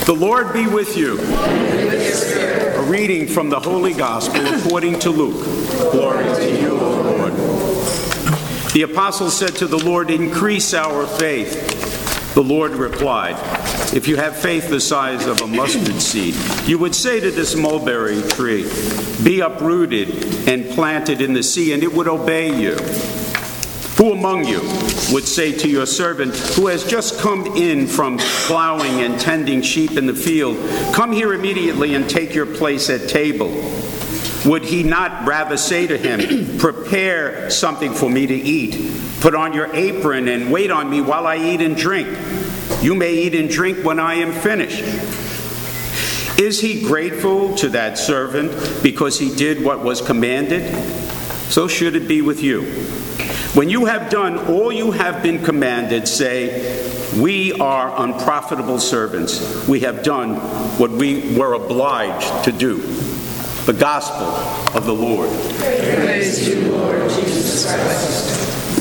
The Lord be with you. A reading from the Holy Gospel according to Luke. Glory to you, O Lord. The apostle said to the Lord, "Increase our faith." The Lord replied, "If you have faith the size of a mustard seed, you would say to this mulberry tree, 'Be uprooted and planted in the sea,' and it would obey you. Who among you would say to your servant who has just come in from plowing and tending sheep in the field, 'Come here immediately and take your place at table'? Would he not rather say to him, 'Prepare something for me to eat. Put on your apron and wait on me while I eat and drink. You may eat and drink when I am finished'? Is he grateful to that servant because he did what was commanded? So should it be with you. When you have done all you have been commanded, say, 'We are unprofitable servants. We have done what we were obliged to do.'" The Gospel of the Lord. Praise to you, Lord Jesus Christ.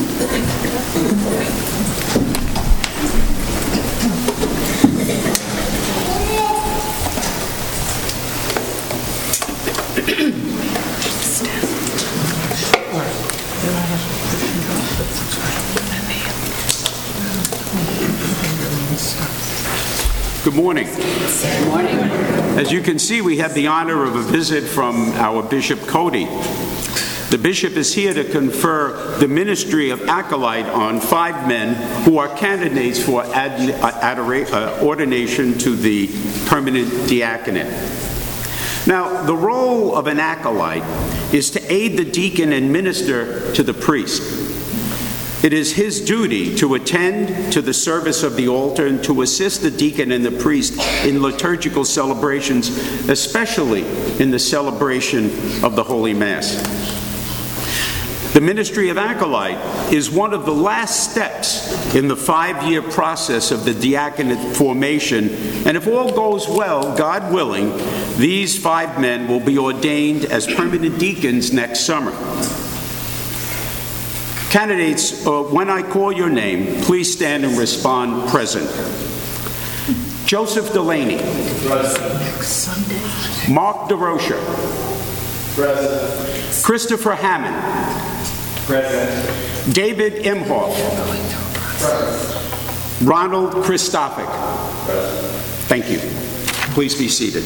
Good morning. Good morning. As you can see, we have the honor of a visit from our Bishop Cody. The bishop is here to confer the ministry of acolyte on 5 men who are candidates for ordination to the permanent diaconate. Now, the role of an acolyte is to aid the deacon and minister to the priest. It is his duty to attend to the service of the altar and to assist the deacon and the priest in liturgical celebrations, especially in the celebration of the Holy Mass. The ministry of acolyte is one of the last steps in the 5-year process of the diaconate formation, and if all goes well, God willing, these 5 men will be ordained as permanent deacons next summer. Candidates, when I call your name, please stand and respond, "Present." Joseph Delaney. Present. Mark DeRocha. Present. Christopher Hammond. Present. David Imhoff. Present. Ronald Christophic. Present. Thank you. Please be seated.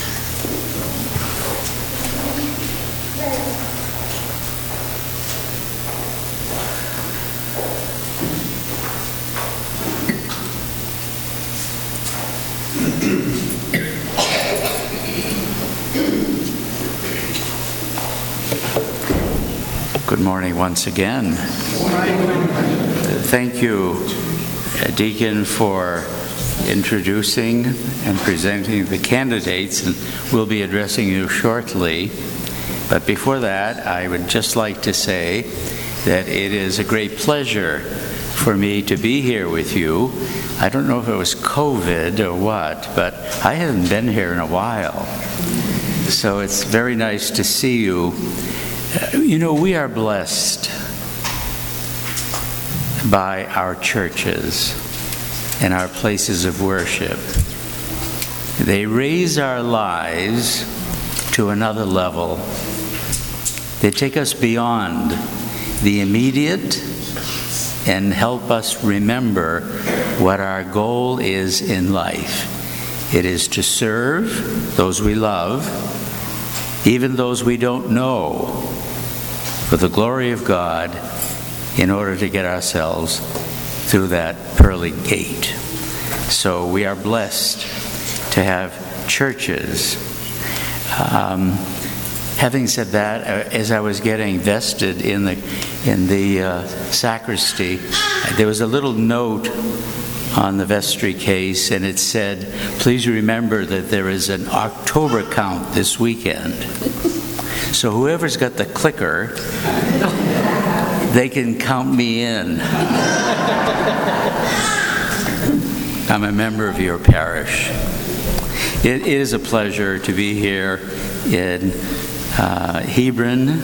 Good morning once again. Thank you, Deacon, for introducing and presenting the candidates, and we'll be addressing you shortly. But before that, I would just like to say that it is a great pleasure for me to be here with you. I don't know if it was COVID or what, but I haven't been here in a while. So it's very nice to see you. You know, we are blessed by our churches and our places of worship. They raise our lives to another level. They take us beyond the immediate and help us remember what our goal is in life. It is to serve those we love, even those we don't know, for the glory of God, in order to get ourselves through that pearly gate. So we are blessed to have churches. Having said that, as I was getting vested in the sacristy, there was a little note on the vestry case, and it said, "Please remember that there is an October count this weekend." So whoever's got the clicker, they can count me in. I'm a member of your parish. It is a pleasure to be here in Hebron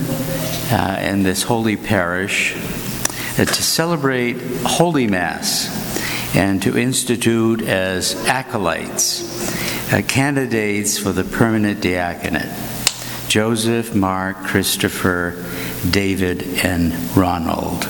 and this holy parish to celebrate Holy Mass. and to institute as acolytes, candidates for the permanent diaconate: Joseph, Mark, Christopher, David, and Ronald.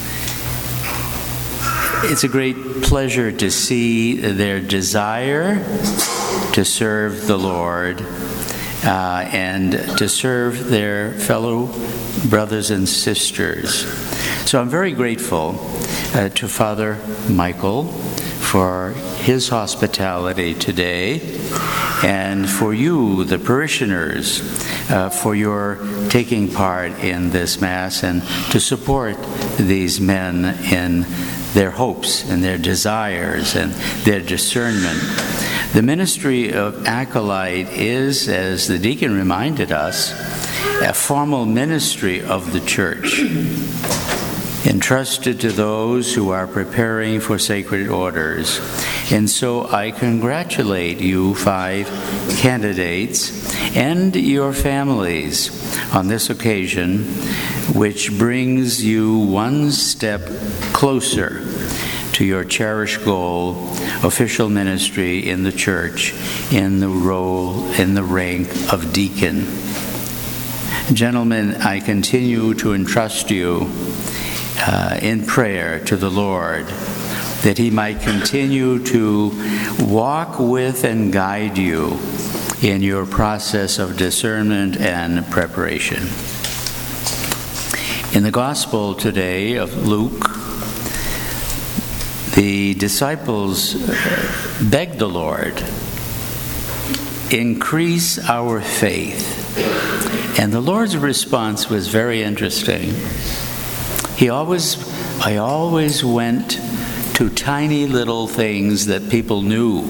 It's a great pleasure to see their desire to serve the Lord and to serve their fellow brothers and sisters. So I'm very grateful to Father Michael for his hospitality today, and for you, the parishioners, for your taking part in this Mass and to support these men in their hopes and their desires and their discernment. The ministry of acolyte is, as the deacon reminded us, a formal ministry of the Church, entrusted to those who are preparing for sacred orders. And so I congratulate you 5 candidates and your families on this occasion, which brings you one step closer to your cherished goal, official ministry in the Church, in the rank of deacon. Gentlemen, I continue to entrust you in prayer to the Lord, that He might continue to walk with and guide you in your process of discernment and preparation. In the Gospel today of Luke, the disciples begged the Lord, "Increase our faith." And the Lord's response was very interesting. I always went to tiny little things that people knew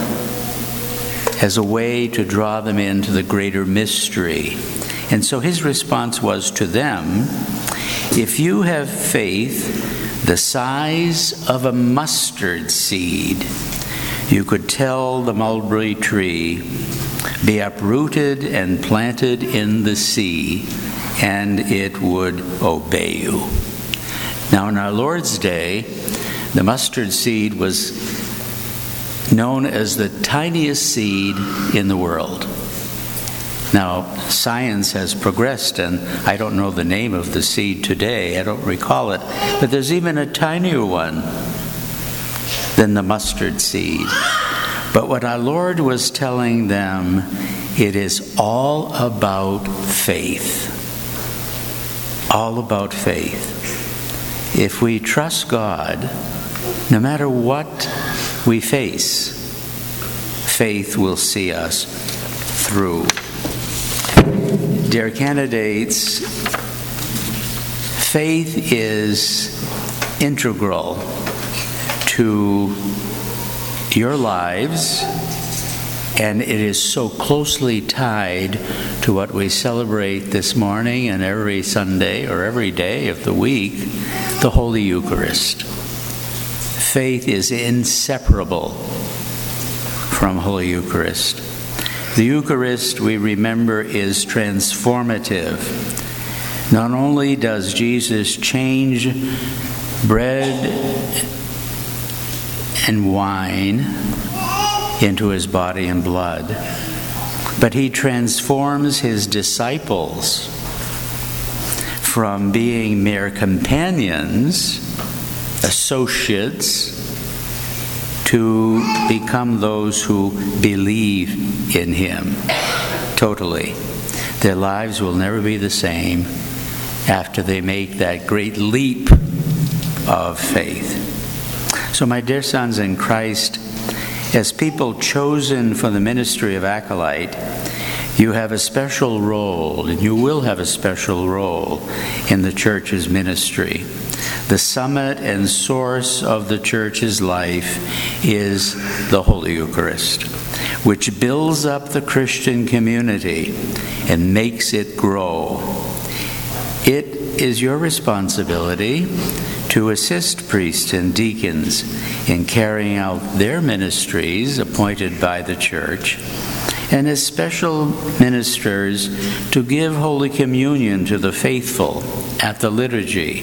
as a way to draw them into the greater mystery. And so his response was to them, "If you have faith the size of a mustard seed, you could tell the mulberry tree, be uprooted and planted in the sea, and it would obey you." Now, in our Lord's day, the mustard seed was known as the tiniest seed in the world. Now, science has progressed, and I don't know the name of the seed today. I don't recall it. But there's even a tinier one than the mustard seed. But what our Lord was telling them, it is all about faith. All about faith. If we trust God, no matter what we face, faith will see us through. Dear candidates, faith is integral to your lives, and it is so closely tied to what we celebrate this morning and every Sunday or every day of the week, the Holy Eucharist. Faith is inseparable from Holy Eucharist. The Eucharist, we remember, is transformative. Not only does Jesus change bread and wine into his body and blood, but he transforms his disciples from being mere companions, associates, to become those who believe in him totally. Their lives will never be the same after they make that great leap of faith. So, my dear sons in Christ, as people chosen for the ministry of acolyte, you have a special role, and you will have a special role in the Church's ministry. The summit and source of the Church's life is the Holy Eucharist, which builds up the Christian community and makes it grow. It is your responsibility to assist priests and deacons in carrying out their ministries appointed by the Church, and as special ministers to give Holy Communion to the faithful at the liturgy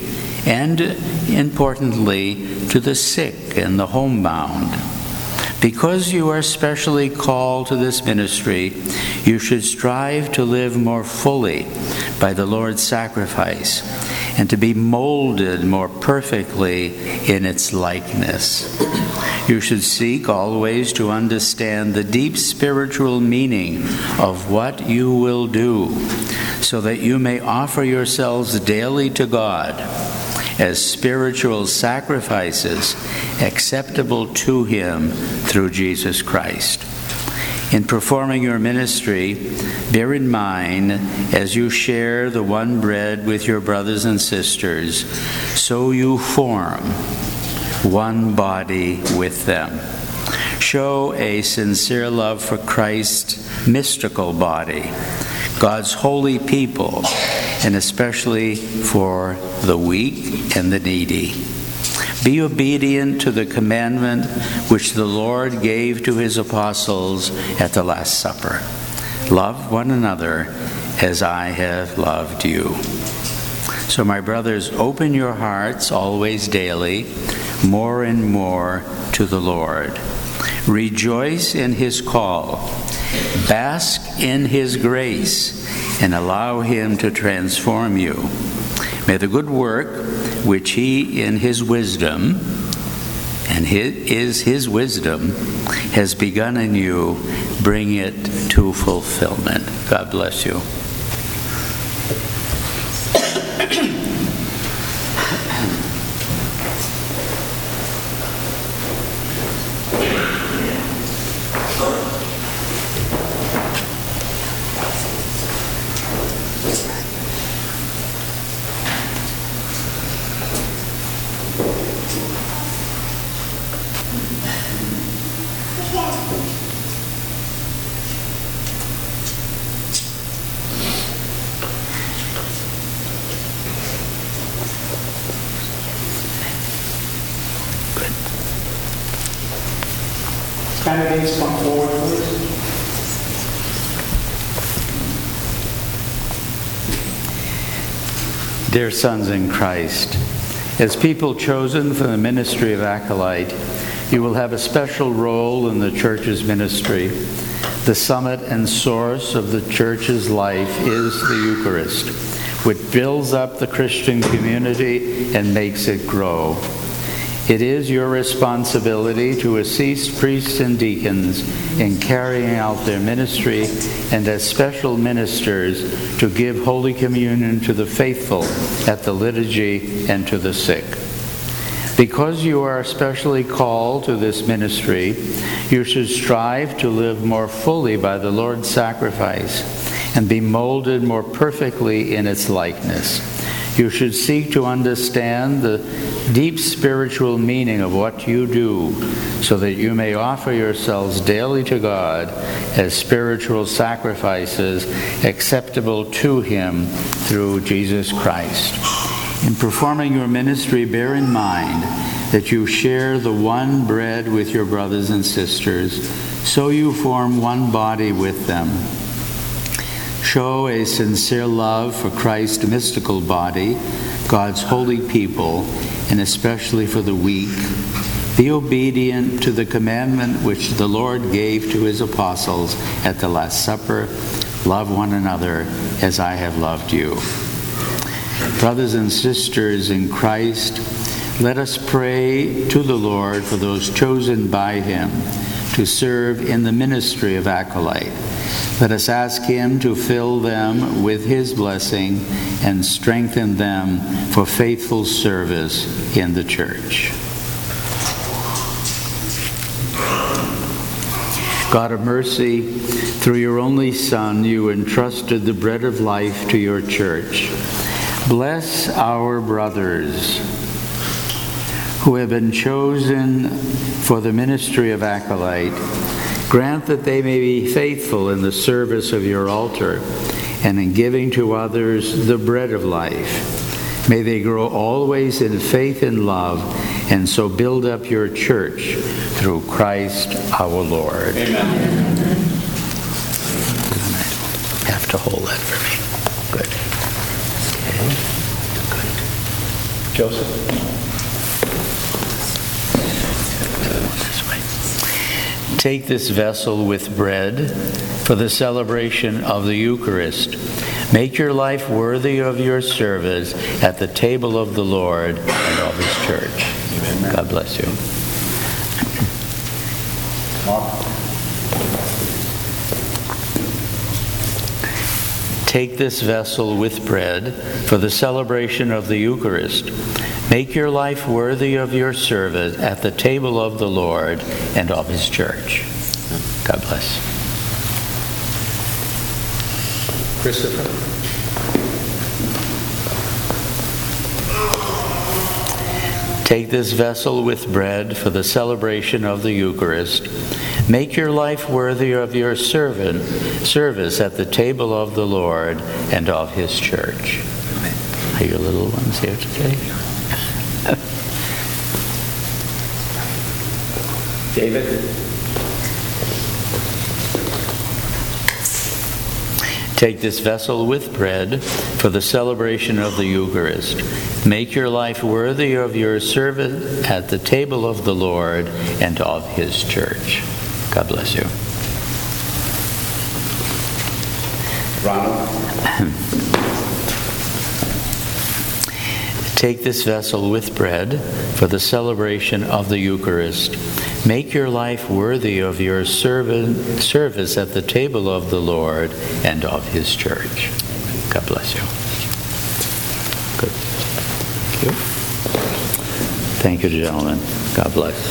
and importantly, to the sick and the homebound. Because you are specially called to this ministry, you should strive to live more fully by the Lord's sacrifice and to be molded more perfectly in its likeness. You should seek always to understand the deep spiritual meaning of what you will do, so that you may offer yourselves daily to God as spiritual sacrifices acceptable to Him through Jesus Christ. In performing your ministry, bear in mind, as you share the one bread with your brothers and sisters, so you form one body with them. Show a sincere love for Christ's mystical body, God's holy people, and especially for the weak and the needy. Be obedient to the commandment which the Lord gave to His apostles at the Last Supper. Love one another as I have loved you. So, my brothers, open your hearts always daily, more and more to the Lord. Rejoice in His call. Bask in His grace and allow Him to transform you. May the good work which He in His wisdom, and His wisdom, has begun in you, bring it to fulfillment. God bless you. Candidates, come forward, please. Dear sons in Christ, as people chosen for the ministry of Acolyte, you will have a special role in the church's ministry. The summit and source of the church's life is the Eucharist, which builds up the Christian community and makes it grow. It is your responsibility to assist priests and deacons in carrying out their ministry and as special ministers to give Holy Communion to the faithful at the liturgy and to the sick. Because you are especially called to this ministry, you should strive to live more fully by the Lord's sacrifice and be molded more perfectly in its likeness. You should seek to understand the deep spiritual meaning of what you do, so that you may offer yourselves daily to God as spiritual sacrifices acceptable to Him through Jesus Christ. In performing your ministry, bear in mind that you share the one bread with your brothers and sisters, so you form one body with them. Show a sincere love for Christ's mystical body, God's holy people, and especially for the weak. Be obedient to the commandment which the Lord gave to His apostles at the Last Supper. Love one another as I have loved you. Brothers and sisters in Christ, let us pray to the Lord for those chosen by Him to serve in the ministry of Acolyte. Let us ask Him to fill them with His blessing and strengthen them for faithful service in the church. God of mercy, through your only Son, you entrusted the bread of life to your church. Bless our brothers who have been chosen for the ministry of Acolyte. Grant that they may be faithful in the service of your altar and in giving to others the bread of life. May they grow always in faith and love, and so build up your church through Christ our Lord. Amen. You have to hold that for me. Good. Okay. Joseph? Take this vessel with bread for the celebration of the Eucharist. Make your life worthy of your service at the table of the Lord and of His church. Amen. God bless you. Take this vessel with bread for the celebration of the Eucharist. Make your life worthy of your service at the table of the Lord and of His church. God bless. Christopher? Take this vessel with bread for the celebration of the Eucharist. Make your life worthy of your service at the table of the Lord and of His church. Are your little ones here today? David? Take this vessel with bread for the celebration of the Eucharist. Make your life worthy of your service at the table of the Lord and of His church. God bless you. Ronald? Take this vessel with bread for the celebration of the Eucharist. Make your life worthy of your service at the table of the Lord and of His church. God bless you. Good. Thank you, gentlemen. God bless.